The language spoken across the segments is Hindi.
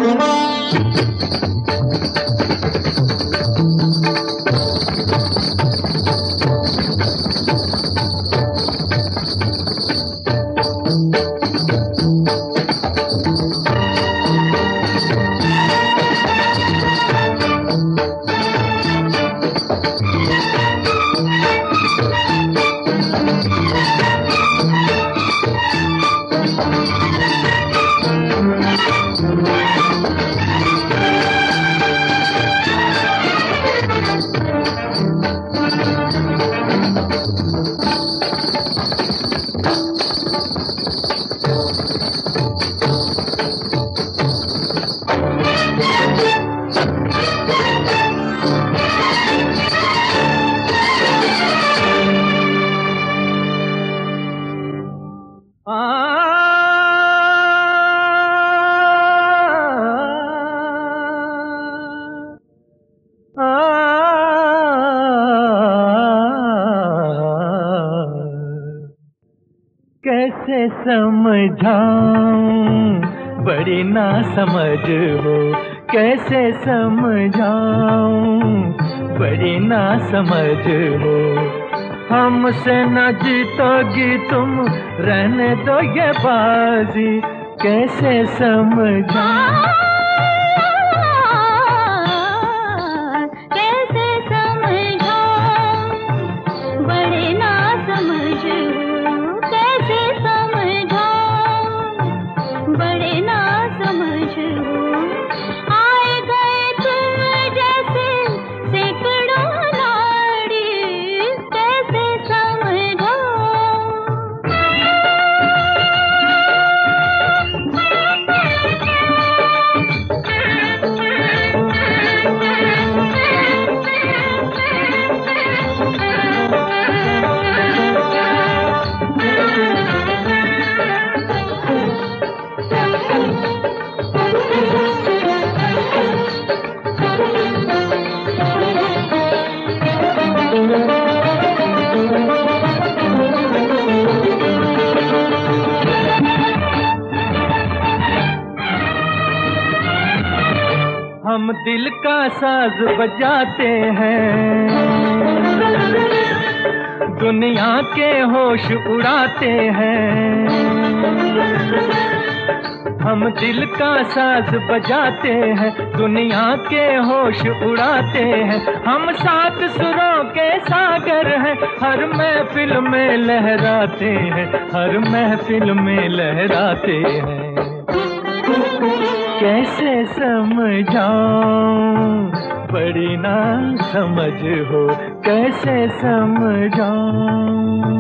कैसे समझाऊं बड़ी ना समझ हो, कैसे समझाऊं बड़ी ना समझ हो। हमसे न जीतोगी तुम, रहने दो ये बाजी, कैसे समझाऊं। हम दिल का साज बजाते हैं, दुनिया के होश उड़ाते हैं। हम दिल का साज बजाते हैं, दुनिया के होश उड़ाते हैं। हम सात सुरों के सागर हैं, हर महफिल में लहराते हैं, हर महफिल में लहराते हैं। कैसे समझाऊं बड़ी ना समझ हो, कैसे समझाऊं।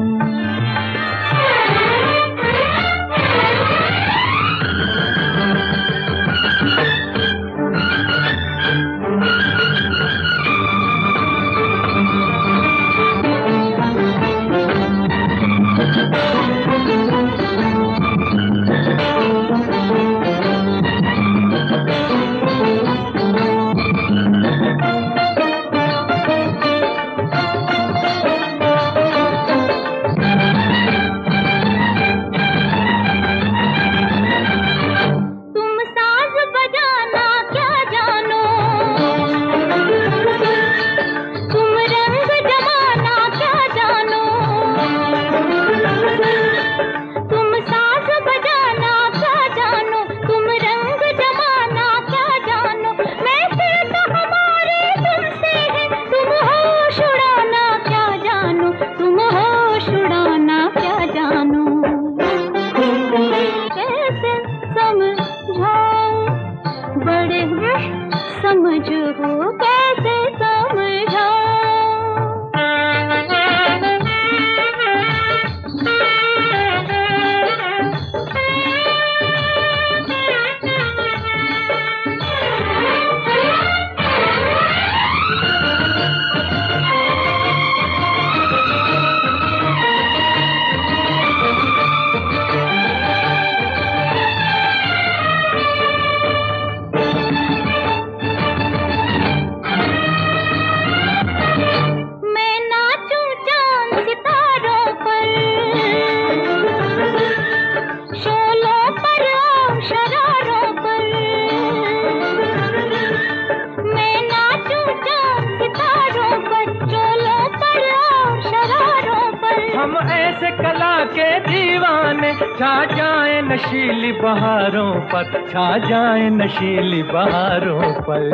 दीवाने छा जाए नशीली बहारों पर, छा जाए नशीली बहारों पर।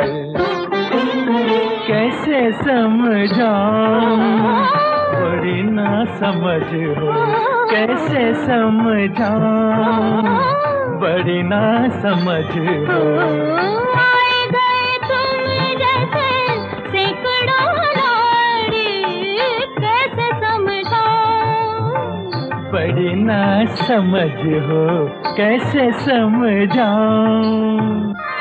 कैसे समझाऊं बड़ी ना समझ हो, कैसे समझाऊं बड़ी ना समझ हो। आए गए तुम जैसे सैकड़ों लाड़ी, कैसे समझाऊं बड़ी ना समझ हो, कैसे समझाऊं।